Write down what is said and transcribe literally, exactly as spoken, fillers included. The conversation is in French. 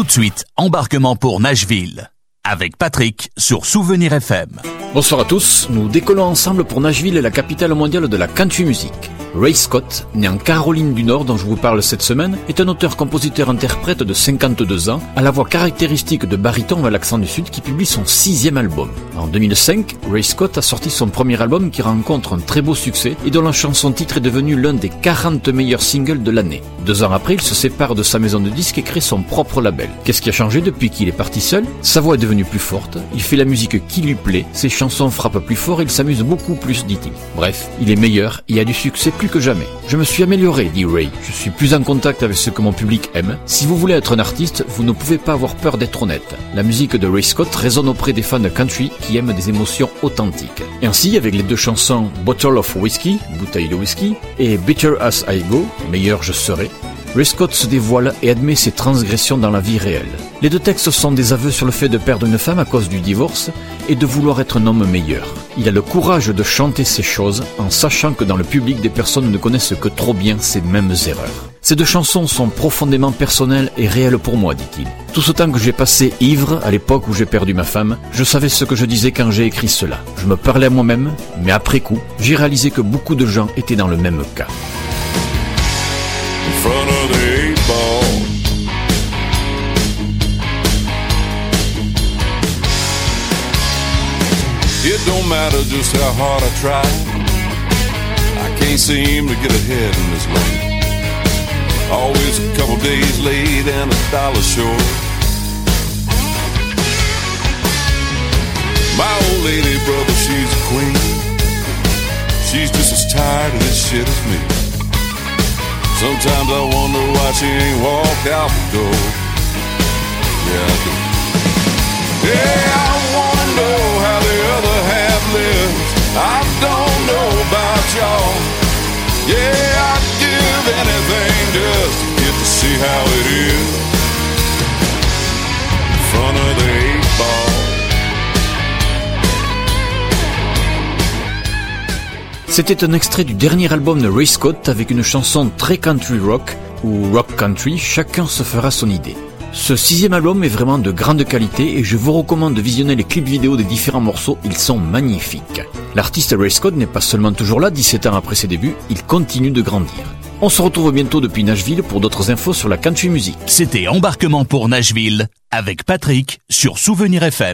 de suite, embarquement pour Nashville, avec Patrick sur Souvenir F M. Bonsoir à tous, nous décollons ensemble pour Nashville, la capitale mondiale de la country music. Ray Scott, né en Caroline du Nord dont je vous parle cette semaine, est un auteur-compositeur-interprète de cinquante-deux ans, à la voix caractéristique de baryton à l'accent du Sud qui publie son sixième album. En deux mille cinq, Ray Scott a sorti son premier album qui rencontre un très beau succès et dont la chanson-titre est devenue l'un des quarante meilleurs singles de l'année. Deux ans après, il se sépare de sa maison de disques et crée son propre label. Qu'est-ce qui a changé depuis qu'il est parti seul? Sa voix est devenue plus forte, il fait la musique qui lui plaît, ses chansons frappent plus fort et il s'amuse beaucoup plus, dit-il. Bref, il est meilleur et a du succès plus que jamais. Je me suis amélioré, dit Ray. Je suis plus en contact avec ce que mon public aime. Si vous voulez être un artiste, vous ne pouvez pas avoir peur d'être honnête. La musique de Ray Scott résonne auprès des fans de country qui aiment des émotions authentiques. Et ainsi, avec les deux chansons Bottle of Whiskey, bouteille de whisky, et Better As I Go, meilleur je serai, Ray Scott se dévoile et admet ses transgressions dans la vie réelle. Les deux textes sont des aveux sur le fait de perdre une femme à cause du divorce et de vouloir être un homme meilleur. Il a le courage de chanter ces choses en sachant que dans le public, des personnes ne connaissent que trop bien ces mêmes erreurs. Ces deux chansons sont profondément personnelles et réelles pour moi, dit-il. Tout ce temps que j'ai passé ivre, à l'époque où j'ai perdu ma femme, je savais ce que je disais quand j'ai écrit cela. Je me parlais à moi-même, mais après coup, j'ai réalisé que beaucoup de gens étaient dans le même cas. In front of the eight ball, it don't matter just how hard I try, I can't seem to get ahead in this lane. Always a couple days late and a dollar short. My old lady, brother, she's a queen. She's just as tired of this shit as me. Sometimes I wonder why she ain't walked out the door. Yeah, I do. Yeah, I wanna know how the other half lives. I don't know about y'all. Yeah, I'd give anything just to get to see how it is. In front of the eight ball. C'était un extrait du dernier album de Ray Scott avec une chanson très country rock ou rock country, chacun se fera son idée. Ce sixième album est vraiment de grande qualité et je vous recommande de visionner les clips vidéo des différents morceaux, ils sont magnifiques. L'artiste Ray Scott n'est pas seulement toujours là, dix-sept ans après ses débuts, il continue de grandir. On se retrouve bientôt depuis Nashville pour d'autres infos sur la country music. C'était Embarquement pour Nashville, avec Patrick sur Souvenir F M.